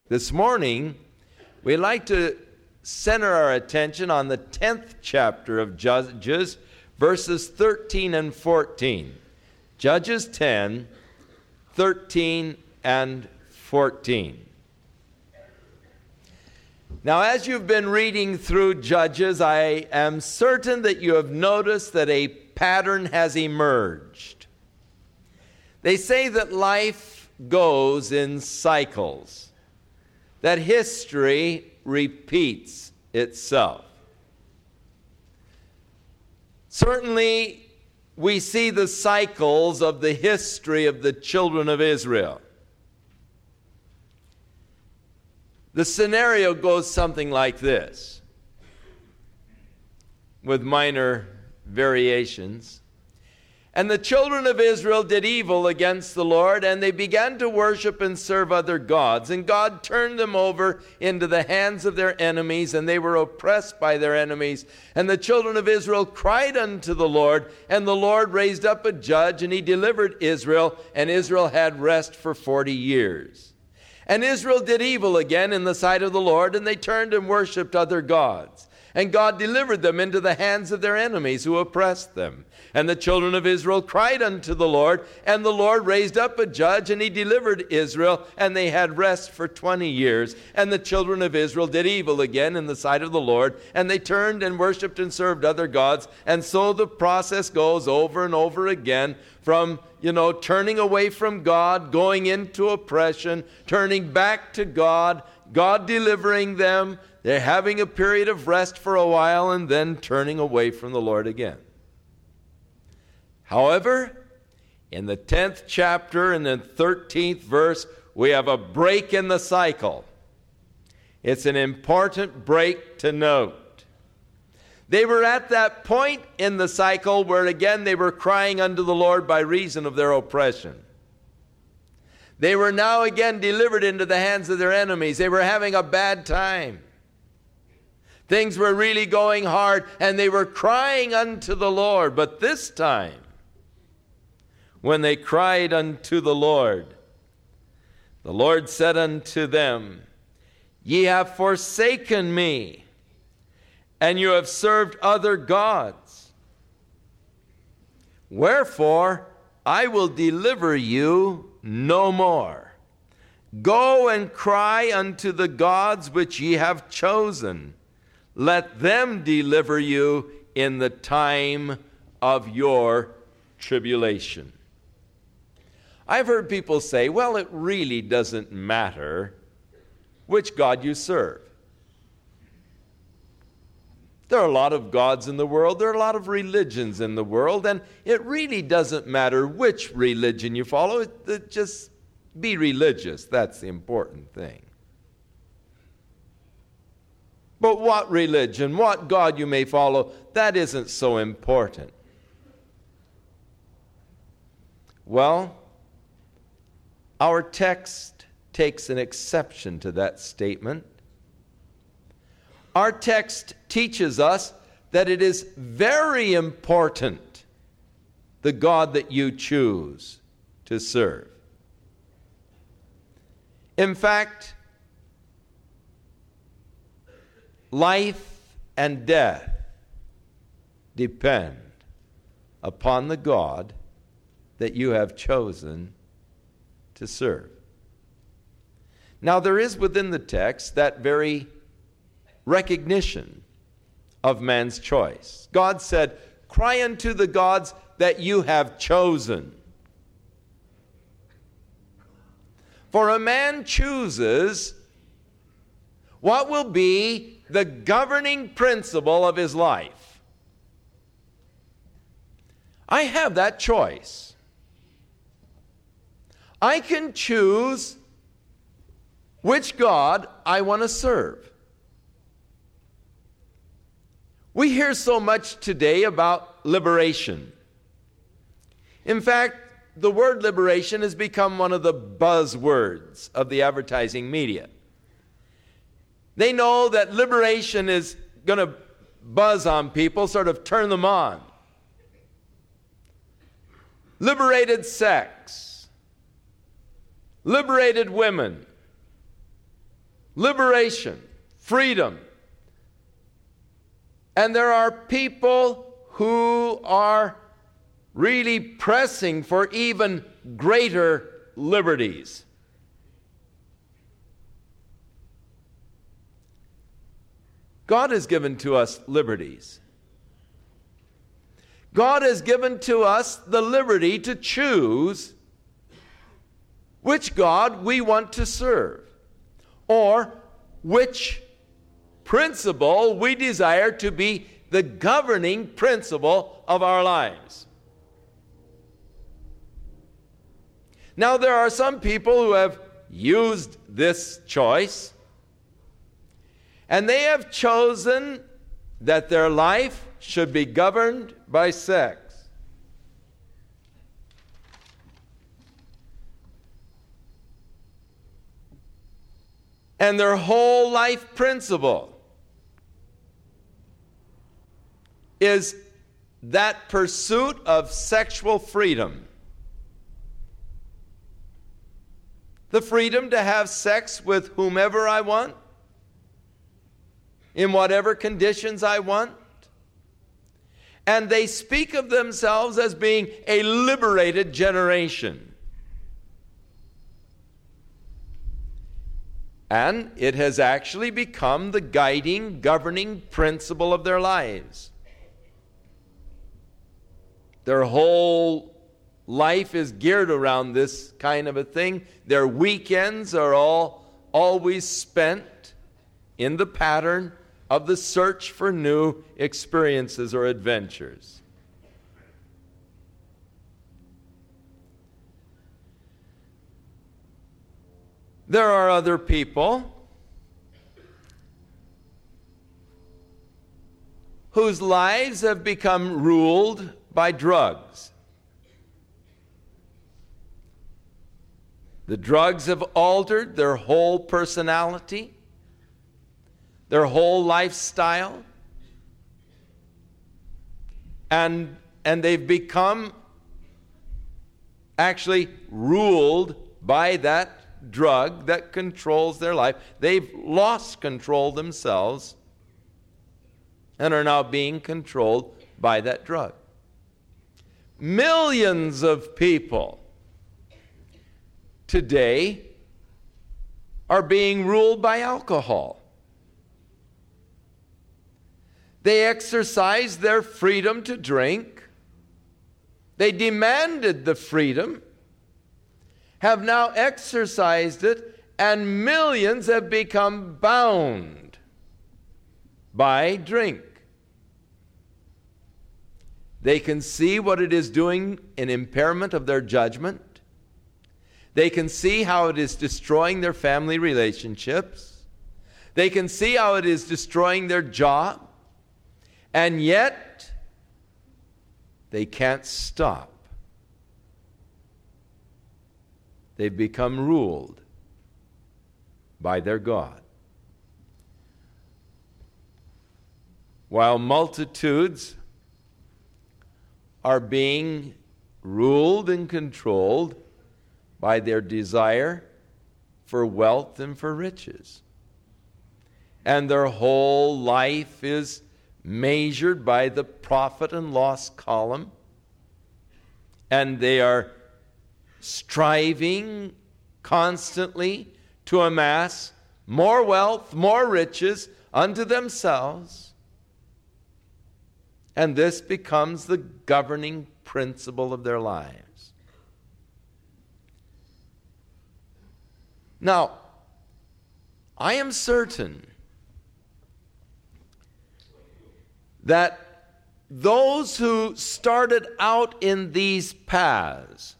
This morning, we'd like to center our attention on the 10th chapter of Judges, verses 13 and 14. Judges 10, 13 and 14. Now, as you've been reading through Judges, I am certain that you have noticed that a pattern has emerged. They say that life goes in cycles, that history repeats itself. Certainly, we see the cycles of the history of the children of Israel. The scenario goes something like this, with minor variations. And the children of Israel did evil against the Lord, and they began to worship and serve other gods. And God turned them over into the hands of their enemies, and they were oppressed by their enemies. And the children of Israel cried unto the Lord, and the Lord raised up a judge, and he delivered Israel, and Israel had rest for 40 years. And Israel did evil again in the sight of the Lord, and they turned and worshipped other gods. And God delivered them into the hands of their enemies who oppressed them. And the children of Israel cried unto the Lord, and the Lord raised up a judge, and he delivered Israel, and they had rest for 20 years. And the children of Israel did evil again in the sight of the Lord, and they turned and worshipped and served other gods. And so the process goes over and over again from, turning away from God, going into oppression, turning back to God, God delivering them. They're having a period of rest for a while and then turning away from the Lord again. However, in the 10th chapter and the 13th verse, we have a break in the cycle. It's an important break to note. They were at that point in the cycle where again they were crying unto the Lord by reason of their oppression. They were now again delivered into the hands of their enemies. They were having a bad time. Things were really going hard, and they were crying unto the Lord. But this time, when they cried unto the Lord said unto them, Ye have forsaken me, and you have served other gods. Wherefore, I will deliver you no more. Go and cry unto the gods which ye have chosen. Let them deliver you in the time of your tribulation. I've heard people say, well, it really doesn't matter which God you serve. There are a lot of gods in the world. There are a lot of religions in the world. And it really doesn't matter which religion you follow. Just be religious. That's the important thing. But what religion, what God you may follow, that isn't so important. Well, our text takes an exception to that statement. Our text teaches us that it is very important, the God that you choose to serve. In fact, life and death depend upon the God that you have chosen to serve. Now, there is within the text that very recognition of man's choice. God said, Cry unto the gods that you have chosen. For a man chooses what will be the governing principle of his life. I have that choice. I can choose which God I want to serve. We hear so much today about liberation. In fact, the word liberation has become one of the buzzwords of the advertising media. They know that liberation is going to buzz on people, sort of turn them on. Liberated sex. Liberated women. liberation, freedom. And there are people who are really pressing for even greater liberties. God has given to us liberties. God has given to us the liberty to choose which God we want to serve, or which principle we desire to be the governing principle of our lives. Now, there are some people who have used this choice, and they have chosen that their life should be governed by sex. And their whole life principle is that pursuit of sexual freedom. The freedom to have sex with whomever I want, in whatever conditions I want. And they speak of themselves as being a liberated generation. And it has actually become the guiding, governing principle of their lives. Their whole life is geared around this kind of a thing. Their weekends are always spent in the pattern of the search for new experiences or adventures. There are other people whose lives have become ruled by drugs. The drugs have altered their whole personality, their whole lifestyle, and they've become actually ruled by that drug that controls their life. They've lost control themselves and are now being controlled by that drug. Millions of people today are being ruled by alcohol. They exercised their freedom to drink. They demanded the freedom, have now exercised it, and millions have become bound by drink. They can see what it is doing in impairment of their judgment. They can see how it is destroying their family relationships. They can see how it is destroying their job. And yet, they can't stop. They've become ruled by their God. While multitudes are being ruled and controlled by their desire for wealth and for riches. And their whole life is measured by the profit and loss column. And they are striving constantly to amass more wealth, more riches unto themselves. And this becomes the governing principle of their lives. Now, I am certain that those who started out in these paths,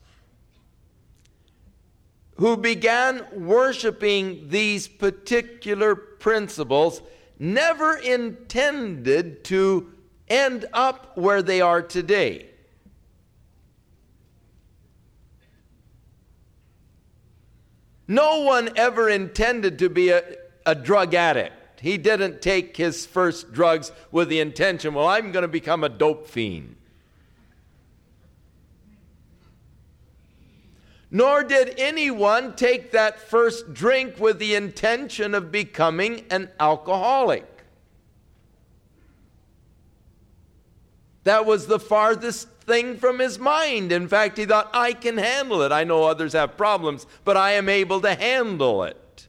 who began worshiping these particular principles, never intended to end up where they are today. No one ever intended to be a drug addict. He didn't take his first drugs with the intention, well, I'm going to become a dope fiend. Nor did anyone take that first drink with the intention of becoming an alcoholic. That was the farthest thing from his mind. In fact, he thought, I can handle it. I know others have problems, but I am able to handle it.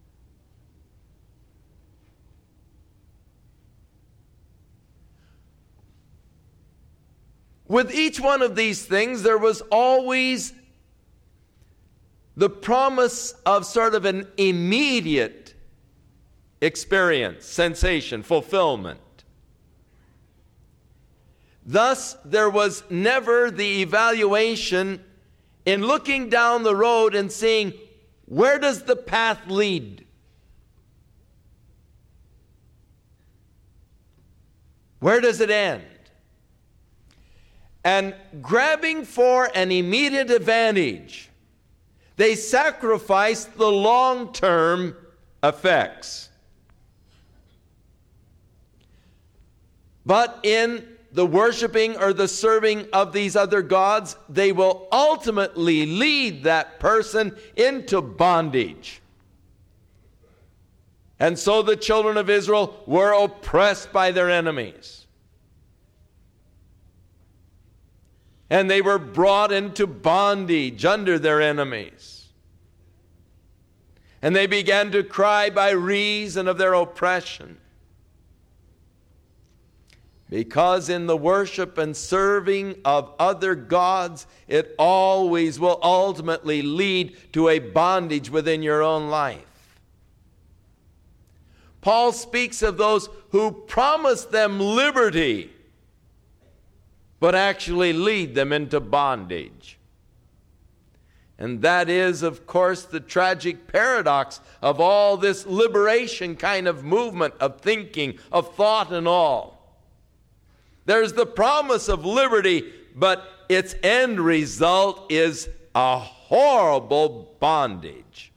With each one of these things, there was always the promise of sort of an immediate experience, sensation, fulfillment. Thus, there was never the evaluation in looking down the road and seeing, where does the path lead? Where does it end? And grabbing for an immediate advantage, they sacrificed the long-term effects. But in the worshiping or the serving of these other gods, they will ultimately lead that person into bondage. And so the children of Israel were oppressed by their enemies. And they were brought into bondage under their enemies. And they began to cry by reason of their oppression. Because in the worship and serving of other gods, it always will ultimately lead to a bondage within your own life. Paul speaks of those who promise them liberty, but actually lead them into bondage. And that is, of course, the tragic paradox of all this liberation kind of movement of thinking, of thought and all. There's the promise of liberty, but its end result is a horrible bondage.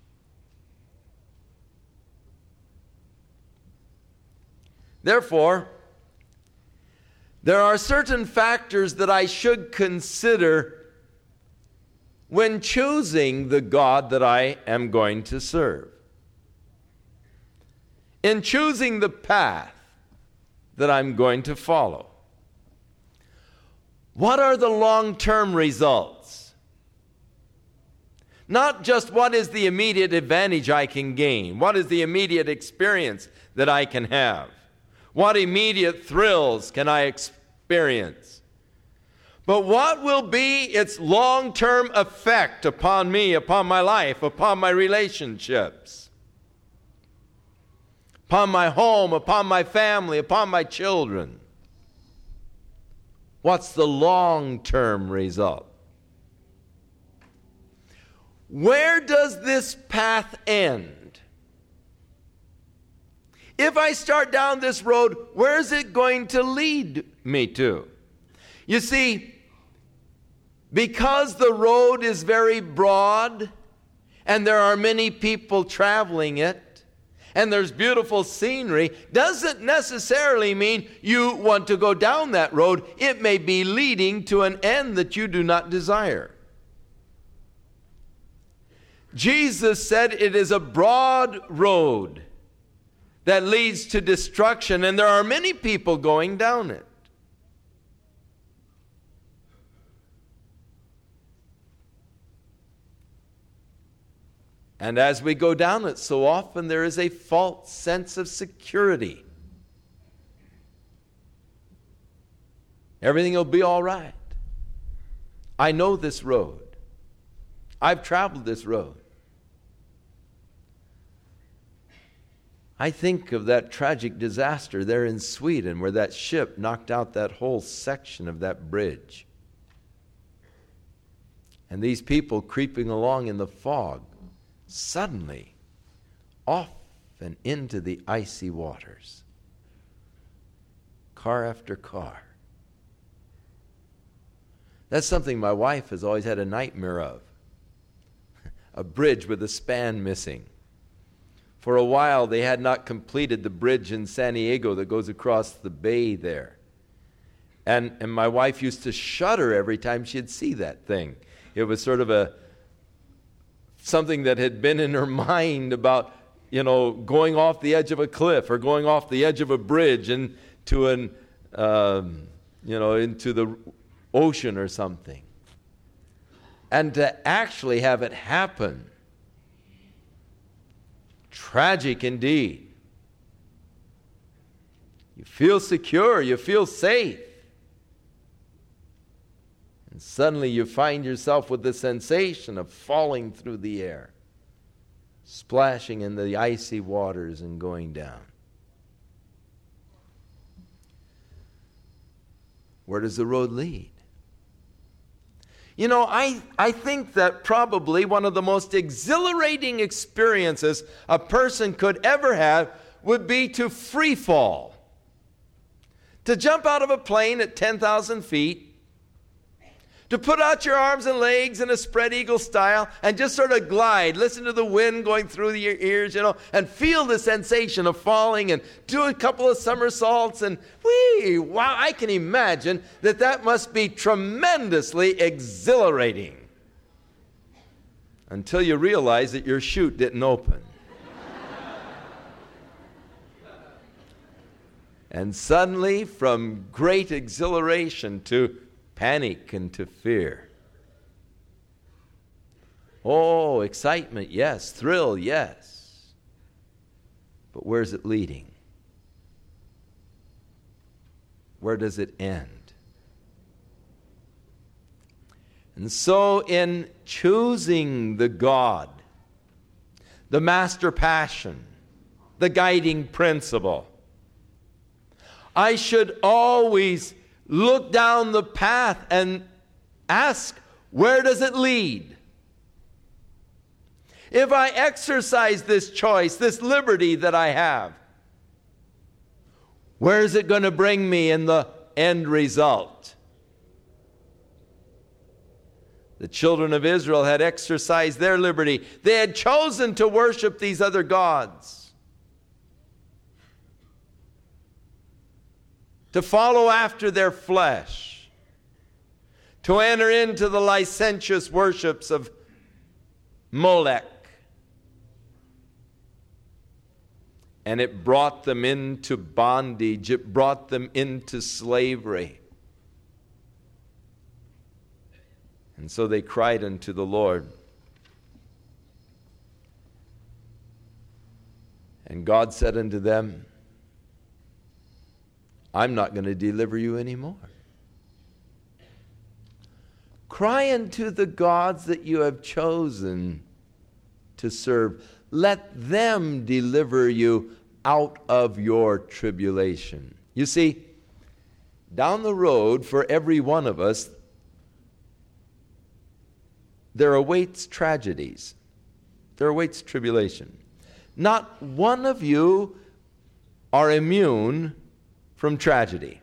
Therefore, there are certain factors that I should consider when choosing the God that I am going to serve. In choosing the path that I'm going to follow. What are the long-term results? Not just what is the immediate advantage I can gain. What is the immediate experience that I can have? What immediate thrills can I experience? But what will be its long-term effect upon me, upon my life, upon my relationships, upon my home, upon my family, upon my children? What's the long-term result? Where does this path end? If I start down this road, where is it going to lead me to? You see, because the road is very broad and there are many people traveling it and there's beautiful scenery, doesn't necessarily mean you want to go down that road. It may be leading to an end that you do not desire. Jesus said it is a broad road that leads to destruction, and there are many people going down it. And as we go down it, so often there is a false sense of security. Everything will be all right. I know this road. I've traveled this road. I think of that tragic disaster there in Sweden where that ship knocked out that whole section of that bridge. And these people creeping along in the fog, suddenly off and into the icy waters. Car after car. That's something my wife has always had a nightmare of. A bridge with a span missing. For a while, they had not completed the bridge in San Diego that goes across the bay there. And my wife used to shudder every time she'd see that thing. It was sort of a something that had been in her mind about, going off the edge of a cliff or going off the edge of a bridge into into the ocean or something. And to actually have it happen, tragic indeed. You feel secure, you feel safe. And suddenly you find yourself with the sensation of falling through the air, splashing in the icy waters and going down. Where does the road lead? I think that probably one of the most exhilarating experiences a person could ever have would be to free fall. To jump out of a plane at 10,000 feet, to put out your arms and legs in a spread eagle style and just sort of glide, listen to the wind going through your ears, and feel the sensation of falling and do a couple of somersaults and wow, I can imagine that must be tremendously exhilarating until you realize that your chute didn't open. And suddenly, from great exhilaration to panic and to fear. Oh, excitement, yes. Thrill, yes. But where's it leading? Where does it end? And so in choosing the God, the master passion, the guiding principle, I should always look down the path and ask, where does it lead? If I exercise this choice, this liberty that I have, where is it going to bring me in the end result? The children of Israel had exercised their liberty. They had chosen to worship these other gods, to follow after their flesh, to enter into the licentious worships of Molech. And it brought them into bondage. It brought them into slavery. And so they cried unto the Lord. And God said unto them, I'm not going to deliver you anymore. Cry unto the gods that you have chosen to serve. Let them deliver you out of your tribulation. You see, down the road for every one of us, there awaits tragedies. There awaits tribulation. Not one of you are immune from tragedy.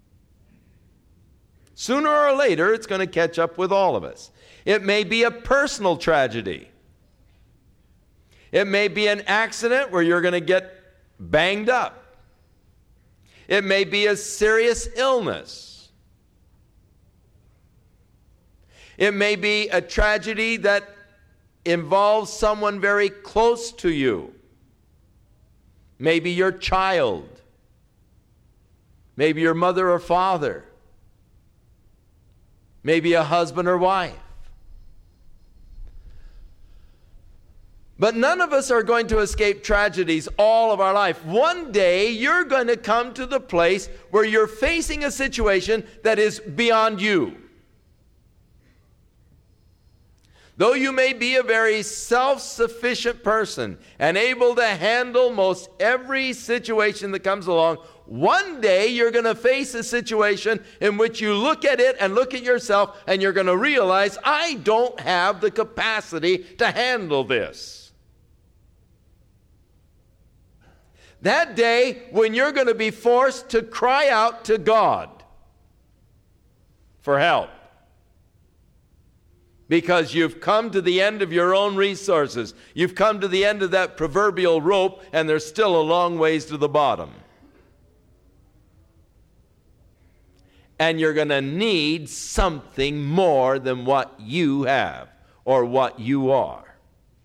Sooner or later, it's going to catch up with all of us. It may be a personal tragedy. It may be an accident where you're going to get banged up. It may be a serious illness. It may be a tragedy that involves someone very close to you. Maybe your child. Maybe your mother or father. Maybe a husband or wife. But none of us are going to escape tragedies all of our life. One day, you're going to come to the place where you're facing a situation that is beyond you. Though you may be a very self-sufficient person and able to handle most every situation that comes along, one day you're going to face a situation in which you look at it and look at yourself and you're going to realize, I don't have the capacity to handle this. That day when you're going to be forced to cry out to God for help. Because you've come to the end of your own resources. You've come to the end of that proverbial rope, and there's still a long ways to the bottom. And you're going to need something more than what you have or what you are.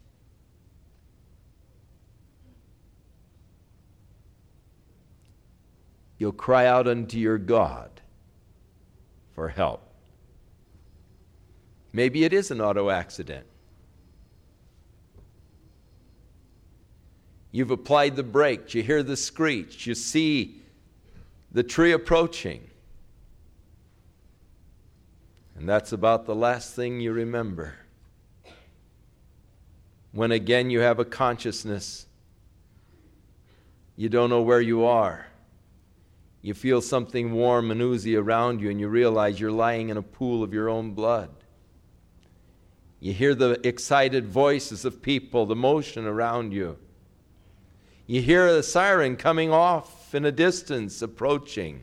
you'll cry out unto your God for help. Maybe it is an auto accident. You've applied the brakes, you hear the screech, you see the tree approaching. And that's about the last thing you remember. When again you have a consciousness, you don't know where you are. You feel something warm and oozy around you, and you realize you're lying in a pool of your own blood. You hear the excited voices of people, the motion around you. You hear a siren coming off in a distance, approaching.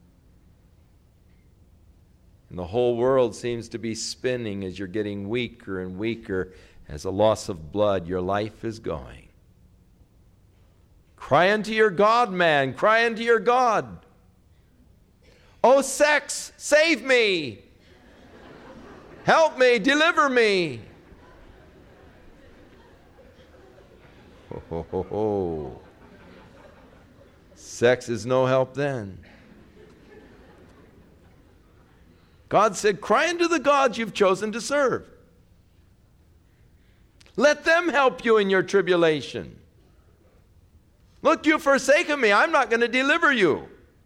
And the whole world seems to be spinning as you're getting weaker and weaker. As a loss of blood, your life is going. Cry unto your God, man. Cry unto your God. Oh, sex, save me. Help me, deliver me. Ho, ho, ho, ho. Sex is no help then. God said, cry unto the gods you've chosen to serve. Let them help you in your tribulation. Look, you've forsaken me. I'm not going to deliver you.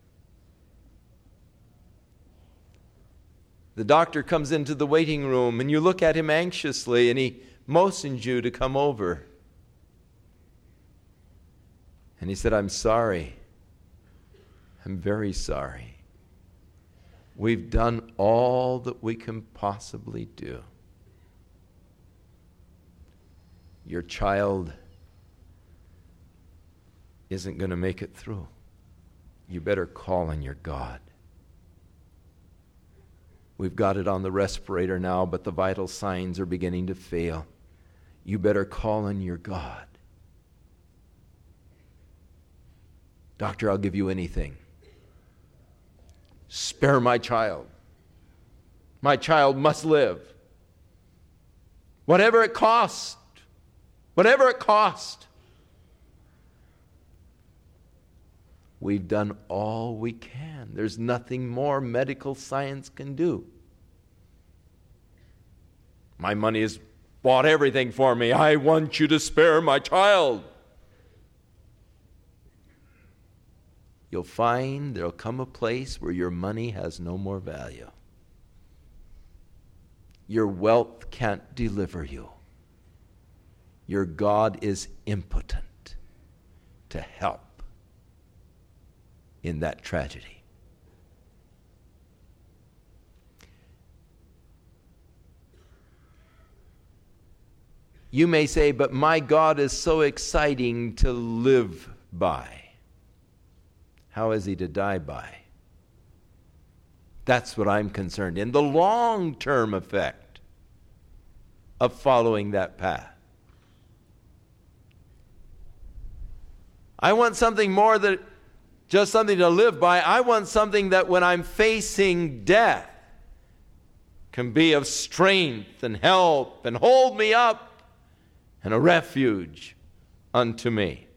The doctor comes into the waiting room, and you look at him anxiously, and he motions you to come over. And he said, I'm sorry. I'm very sorry. We've done all that we can possibly do. Your child isn't going to make it through. You better call on your God. We've got it on the respirator now, but the vital signs are beginning to fail. You better call on your God. Doctor, I'll give you anything. Spare my child. My child must live. Whatever it costs. Whatever it costs. We've done all we can. There's nothing more medical science can do. My money has bought everything for me. I want you to spare my child. You'll find there'll come a place where your money has no more value. Your wealth can't deliver you. Your God is impotent to help in that tragedy. You may say, but my God is so exciting to live by. How is he to die by? That's what I'm concerned in. The long-term effect of following that path. I want something more than just something to live by. I want something that when I'm facing death can be of strength and help and hold me up and a refuge unto me.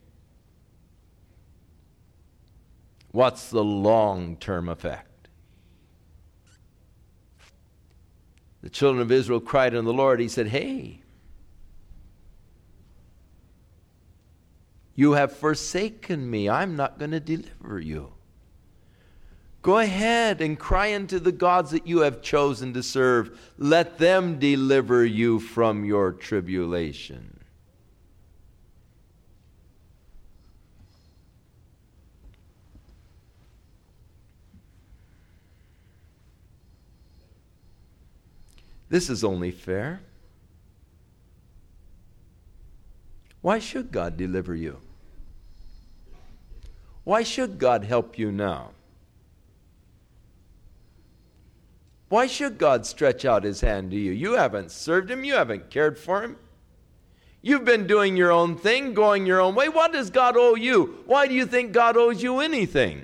What's the long-term effect? The children of Israel cried unto the Lord. He said, hey, you have forsaken me. I'm not going to deliver you. Go ahead and cry unto the gods that you have chosen to serve. Let them deliver you from your tribulation. This is only fair. Why should God deliver you? Why should God help you now? Why should God stretch out his hand to you? You haven't served him. You haven't cared for him. You've been doing your own thing, going your own way. What does God owe you? Why do you think God owes you anything?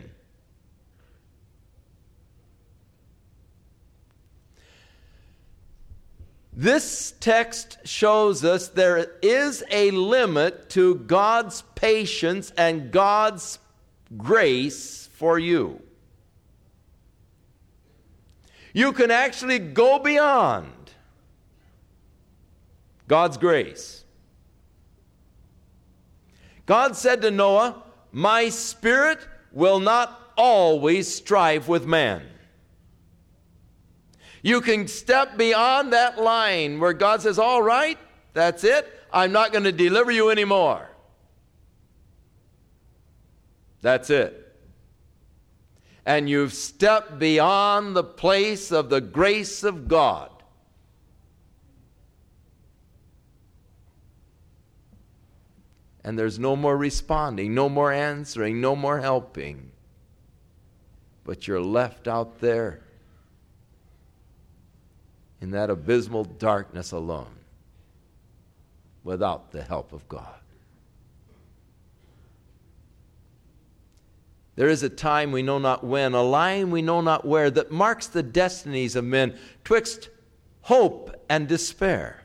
This text shows us there is a limit to God's patience and God's grace for you. You can actually go beyond God's grace. God said to Noah, "My Spirit will not always strive with man." You can step beyond that line where God says, "All right, that's it. I'm not going to deliver you anymore." That's it. And you've stepped beyond the place of the grace of God. And there's no more responding, no more answering, no more helping. But you're left out there in that abysmal darkness alone, without the help of God. There is a time we know not when, a line we know not where, that marks the destinies of men twixt hope and despair.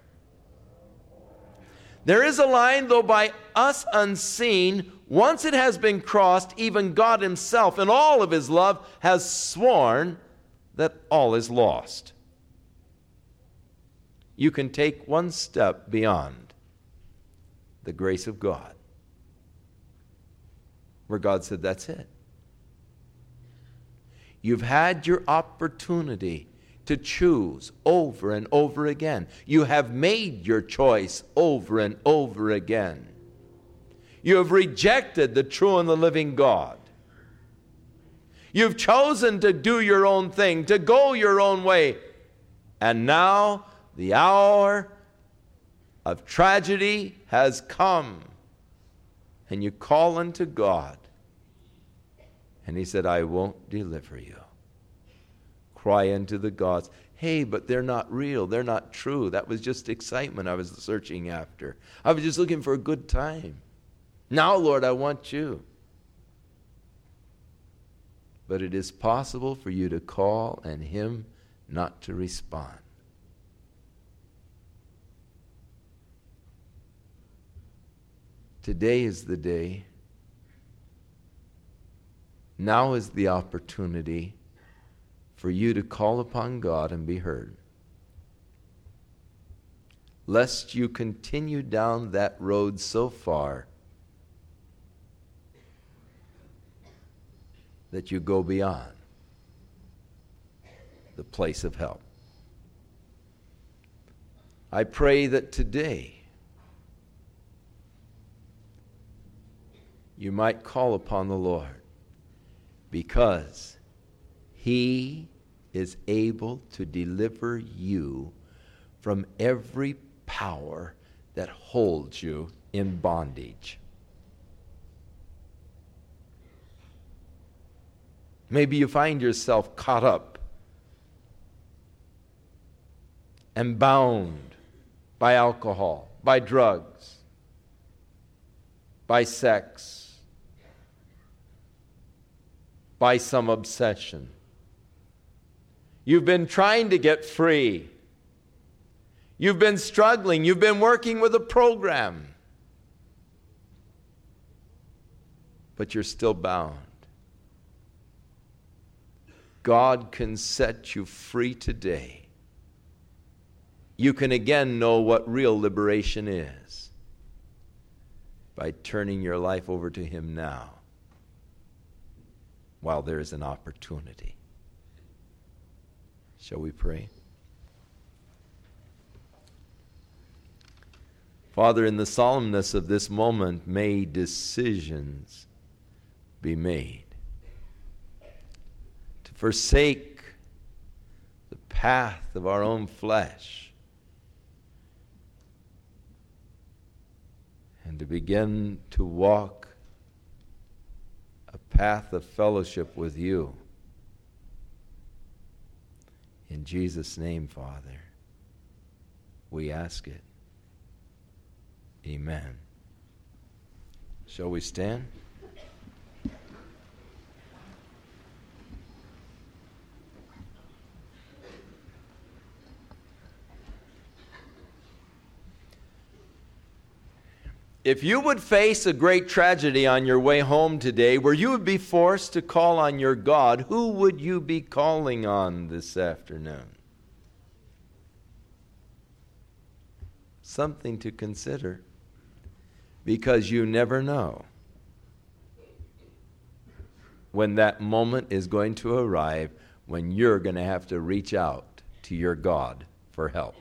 There is a line, though by us unseen. Once it has been crossed, even God himself in all of his love has sworn that all is lost. You can take one step beyond the grace of God, where God said, "That's it. You've had your opportunity to choose over and over again. You have made your choice over and over again. You have rejected the true and the living God. You've chosen to do your own thing, to go your own way. And now the hour of tragedy has come. And you call unto God. And he said, "I won't deliver you." Cry unto the gods. "Hey, but they're not real. They're not true. That was just excitement I was searching after. I was just looking for a good time. Now, Lord, I want you." But it is possible for you to call and him not to respond. Today is the day. Now is the opportunity for you to call upon God and be heard. Lest you continue down that road so far that you go beyond the place of help. I pray that today you might call upon the Lord, because he is able to deliver you from every power that holds you in bondage. Maybe you find yourself caught up and bound by alcohol, by drugs, by sex, by some obsession. You've been trying to get free. You've been struggling. You've been working with a program. But you're still bound. God can set you free today. You can again know what real liberation is by turning your life over to him now, while there is an opportunity. Shall we pray? Father, in the solemnness of this moment, may decisions be made to forsake the path of our own flesh and to begin to walk a path of fellowship with you. In Jesus' name, Father, we ask it. Amen. Shall we stand? If you would face a great tragedy on your way home today where you would be forced to call on your God, who would you be calling on this afternoon? Something to consider, because you never know when that moment is going to arrive when you're going to have to reach out to your God for help.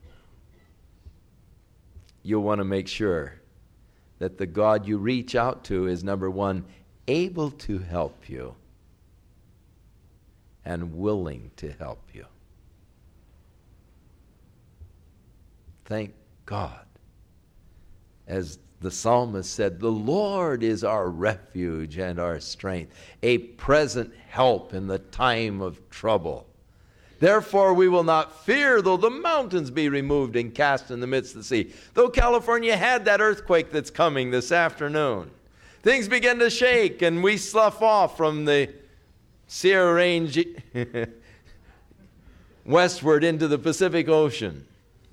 You'll want to make sure that the God you reach out to is, number one, able to help you and willing to help you. Thank God. As the psalmist said, the Lord is our refuge and our strength, a present help in the time of trouble. Therefore we will not fear, though the mountains be removed and cast in the midst of the sea. Though California had that earthquake that's coming this afternoon, things begin to shake and we slough off from the Sierra Range westward into the Pacific Ocean.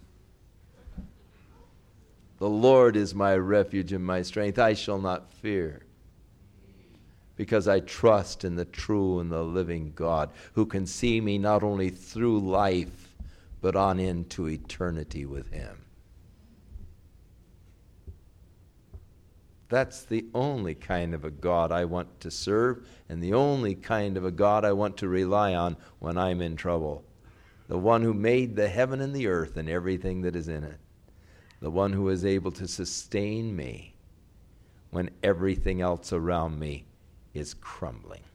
The Lord is my refuge and my strength. I shall not fear, because I trust in the true and the living God, who can see me not only through life, but on into eternity with Him. That's the only kind of a God I want to serve, and the only kind of a God I want to rely on when I'm in trouble. The one who made the heaven and the earth and everything that is in it. The one who is able to sustain me when everything else around me is crumbling.